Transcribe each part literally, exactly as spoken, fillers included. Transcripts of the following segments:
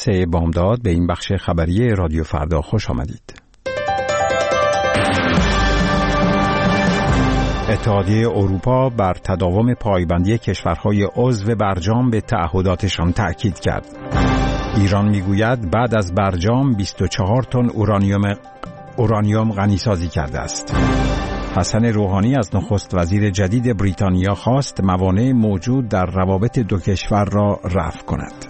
سه بامداد به این بخش خبری رادیو فردا خوش آمدید. اتحادیه اروپا بر تداوم پایبندی کشورهای عضو برجام به تعهداتشان تأکید کرد. ایران میگوید بعد از برجام بیست و چهار تن اورانیوم اورانیوم غنیسازی کرده است. حسن روحانی از نخست وزیر جدید بریتانیا خواست موانع موجود در روابط دو کشور را رفع کند.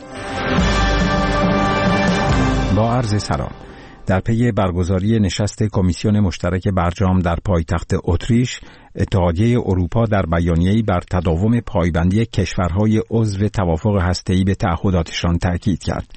با عرض سلام. در پی برگزاری نشست کمیسیون مشترک برجام در پایتخت اتریش، اتحادیه اروپا در بیانیه‌ای بر تداوم پایبندی کشورهای عضو توافق هسته‌ای به تعهداتشان تاکید کرد.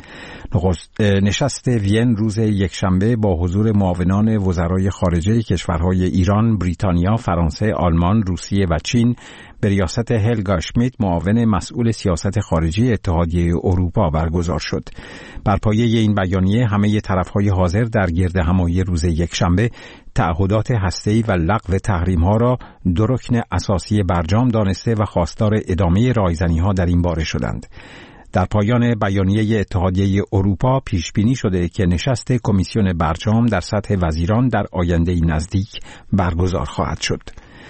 نشست وین روز یکشنبه با حضور معاونان وزرای خارجه کشورهای ایران، بریتانیا، فرانسه، آلمان، روسیه و چین به ریاست هلگا اشمیت، معاون مسئول سیاست خارجی اتحادیه اروپا برگزار شد. بر پایه این بیانیه همه طرف‌های حاضر در گردهمایی روز یکشنبه تعهدات هسته‌ای و لغو تحریم‌ها را دو رکن اساسی برجام دانسته و خواستار ادامه رایزنی‌ها در این باره شدند. در پایان بیانیه اتحادیه اروپا پیش بینی شده که نشست کمیسیون برجام در سطح وزیران در آینده نزدیک برگزار خواهد شد.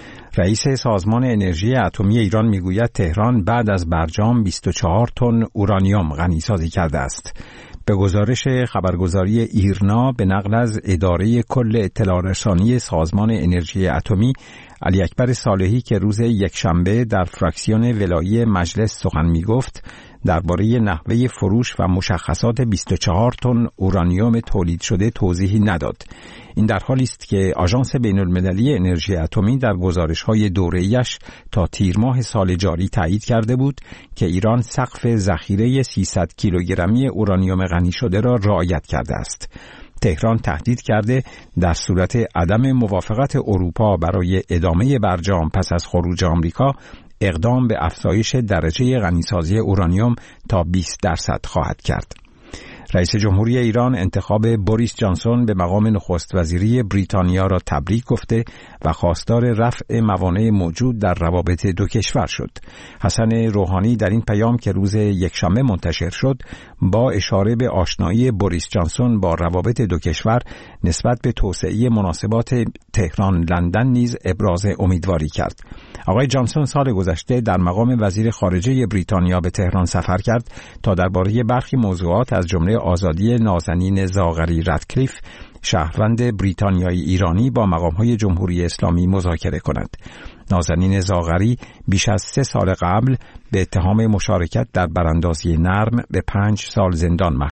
رئیس سازمان انرژی اتمی ایران میگوید تهران بعد از برجام بیست و چهار تن اورانیوم غنیسازی کرده است. به گزارش خبرگزاری ایرنا به نقل از اداره کل اطلاع رسانی سازمان انرژی اتمی، علی اکبر صالحی که روز یکشنبه در فراکسیون ولایی مجلس سخن میگفت، درباره نحوه فروش و مشخصات بیست و چهار تن اورانیوم تولید شده توضیحی نداد. این در حالی است که آژانس بین‌المللی انرژی اتمی در گزارش‌های دوره‌ایش تا تیر ماه سال جاری تایید کرده بود که ایران سقف ذخیره سیصد کیلوگرمی اورانیوم غنی شده را رعایت کرده است. تهران تهدید کرده در صورت عدم موافقت اروپا برای ادامه برجام پس از خروج آمریکا، اقدام به افزایش درجه غنیسازی اورانیوم تا بیست درصد خواهد کرد. رئیس جمهوری ایران انتخاب بوریس جانسون به مقام نخست وزیری بریتانیا را تبریک گفته و خواستار رفع موانع موجود در روابط دو کشور شد. حسن روحانی در این پیام که روز یکشنبه منتشر شد، با اشاره به آشنایی بوریس جانسون با روابط دو کشور نسبت به توسعه مناسبات تهران لندن نیز ابراز امیدواری کرد. آقای جانسون سال گذشته در مقام وزیر خارجه بریتانیا به تهران سفر کرد تا درباره برخی موضوعات از جمله آزادی نازنین زاغری رادکلیف، شهروند بریتانیایی ایرانی، با مقام‌های جمهوری اسلامی مذاکره کند. نازنین زاغری بیش از سه سال قبل به اتهام مشارکت در براندازی نرم به پنج سال زندان محکوم